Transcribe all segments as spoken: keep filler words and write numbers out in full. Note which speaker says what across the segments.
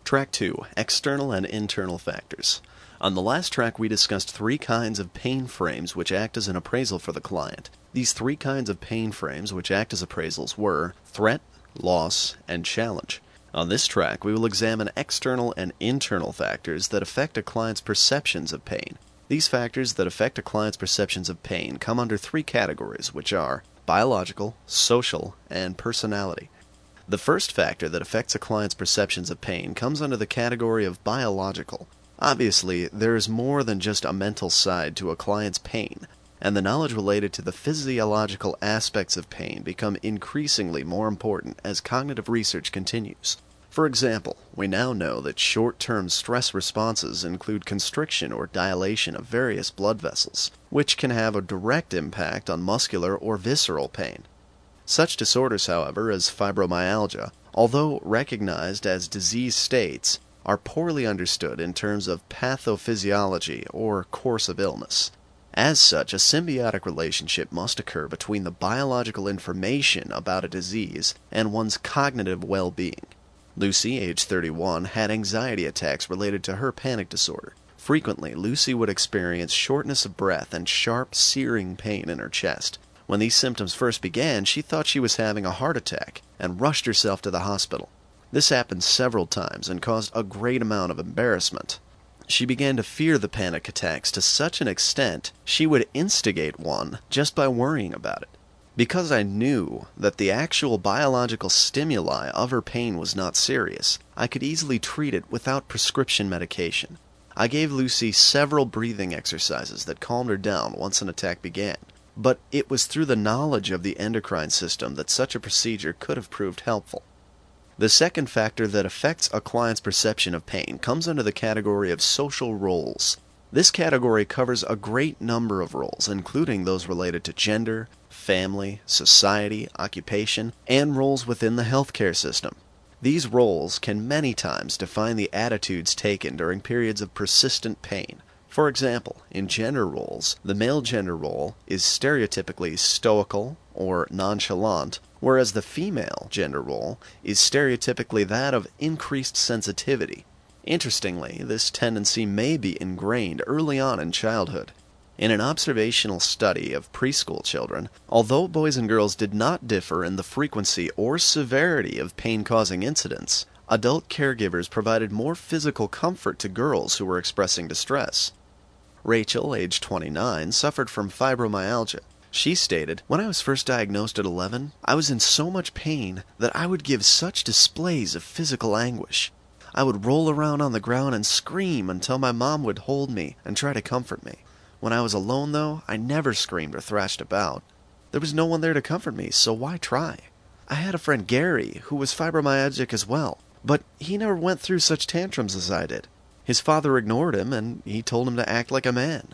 Speaker 1: Track two, External and Internal Factors. On the last track we discussed three kinds of pain frames which act as an appraisal for the client. These three kinds of pain frames which act as appraisals were threat, loss, and challenge. On this track we will examine external and internal factors that affect a client's perceptions of pain. These factors that affect a client's perceptions of pain come under three categories, which are biological, social, and personality. The first factor that affects a client's perceptions of pain comes under the category of biological. Obviously, there is more than just a mental side to a client's pain, and the knowledge related to the physiological aspects of pain become increasingly more important as cognitive research continues. For example, we now know that short-term stress responses include constriction or dilation of various blood vessels, which can have a direct impact on muscular or visceral pain. Such disorders, however, as fibromyalgia, although recognized as disease states, are poorly understood in terms of pathophysiology or course of illness. As such, a symbiotic relationship must occur between the biological information about a disease and one's cognitive well-being. Lucy, age thirty-one, had anxiety attacks related to her panic disorder. Frequently, Lucy would experience shortness of breath and sharp, searing pain in her chest. When these symptoms first began, she thought she was having a heart attack and rushed herself to the hospital. This happened several times and caused a great amount of embarrassment. She began to fear the panic attacks to such an extent she would instigate one just by worrying about it. Because I knew that the actual biological stimuli of her pain was not serious, I could easily treat it without prescription medication. I gave Lucy several breathing exercises that calmed her down once an attack began. But it was through the knowledge of the endocrine system that such a procedure could have proved helpful. The second factor that affects a client's perception of pain comes under the category of social roles. This category covers a great number of roles, including those related to gender, family, society, occupation, and roles within the healthcare system. These roles can many times define the attitudes taken during periods of persistent pain. For example, in gender roles, the male gender role is stereotypically stoical or nonchalant, whereas the female gender role is stereotypically that of increased sensitivity. Interestingly, this tendency may be ingrained early on in childhood. In an observational study of preschool children, although boys and girls did not differ in the frequency or severity of pain-causing incidents, adult caregivers provided more physical comfort to girls who were expressing distress. Rachel, age twenty-nine, suffered from fibromyalgia. She stated, "When I was first diagnosed at eleven, I was in so much pain that I would give such displays of physical anguish. I would roll around on the ground and scream until my mom would hold me and try to comfort me. When I was alone, though, I never screamed or thrashed about. There was no one there to comfort me, so why try? I had a friend, Gary, who was fibromyalgic as well, but he never went through such tantrums as I did. His father ignored him, and he told him to act like a man."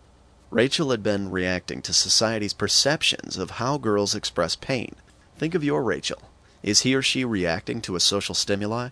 Speaker 1: Rachel had been reacting to society's perceptions of how girls express pain. Think of your Rachel. Is he or she reacting to a social stimuli?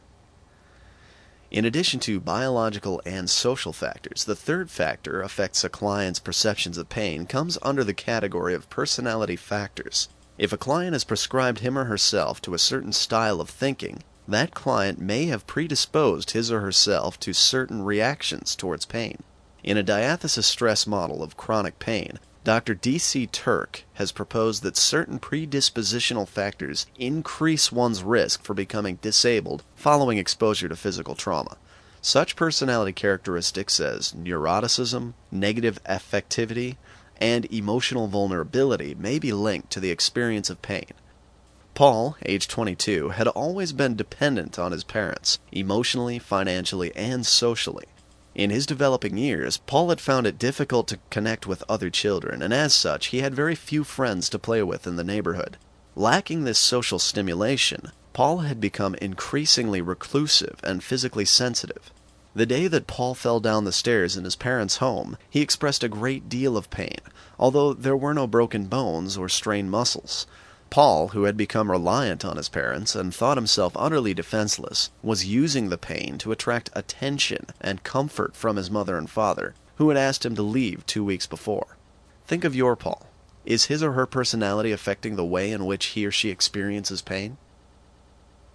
Speaker 1: In addition to biological and social factors, the third factor affects a client's perceptions of pain comes under the category of personality factors. If a client has prescribed him or herself to a certain style of thinking, that client may have predisposed his or herself to certain reactions towards pain. In a diathesis stress model of chronic pain, Doctor D C Turk has proposed that certain predispositional factors increase one's risk for becoming disabled following exposure to physical trauma. Such personality characteristics as neuroticism, negative affectivity, and emotional vulnerability may be linked to the experience of pain. Paul, age twenty-two, had always been dependent on his parents, emotionally, financially, and socially. In his developing years, Paul had found it difficult to connect with other children, and as such, he had very few friends to play with in the neighborhood. Lacking this social stimulation, Paul had become increasingly reclusive and physically sensitive. The day that Paul fell down the stairs in his parents' home, he expressed a great deal of pain, although there were no broken bones or strained muscles. Paul, who had become reliant on his parents and thought himself utterly defenseless, was using the pain to attract attention and comfort from his mother and father, who had asked him to leave two weeks before. Think of your Paul. Is his or her personality affecting the way in which he or she experiences pain?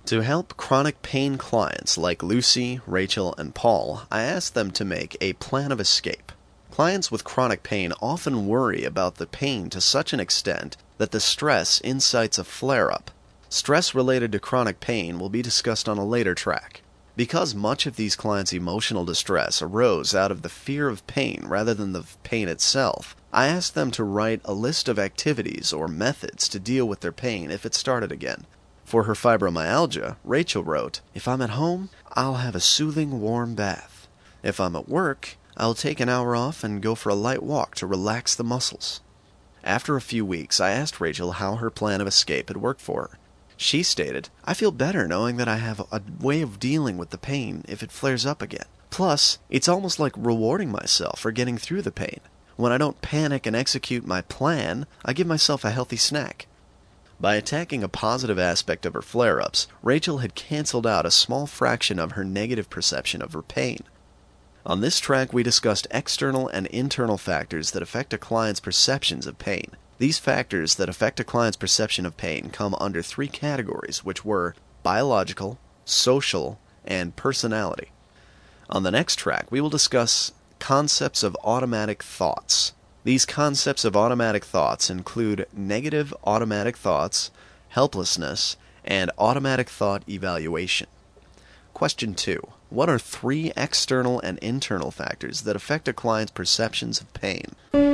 Speaker 1: To help chronic pain clients like Lucy, Rachel, and Paul, I asked them to make a plan of escape. Clients with chronic pain often worry about the pain to such an extent that the stress incites a flare-up. Stress related to chronic pain will be discussed on a later track. Because much of these clients' emotional distress arose out of the fear of pain rather than the pain itself, I asked them to write a list of activities or methods to deal with their pain if it started again. For her fibromyalgia, Rachel wrote, "If I'm at home, I'll have a soothing warm bath. If I'm at work, I'll take an hour off and go for a light walk to relax the muscles." After a few weeks, I asked Rachel how her plan of escape had worked for her. She stated, "I feel better knowing that I have a way of dealing with the pain if it flares up again. Plus, it's almost like rewarding myself for getting through the pain. When I don't panic and execute my plan, I give myself a healthy snack." By attacking a positive aspect of her flare-ups, Rachel had canceled out a small fraction of her negative perception of her pain. On this track, we discussed external and internal factors that affect a client's perceptions of pain. These factors that affect a client's perception of pain come under three categories, which were biological, social, and personality. On the next track, we will discuss concepts of automatic thoughts. These concepts of automatic thoughts include negative automatic thoughts, helplessness, and automatic thought evaluation. Question two. What are three external and internal factors that affect a client's perceptions of pain?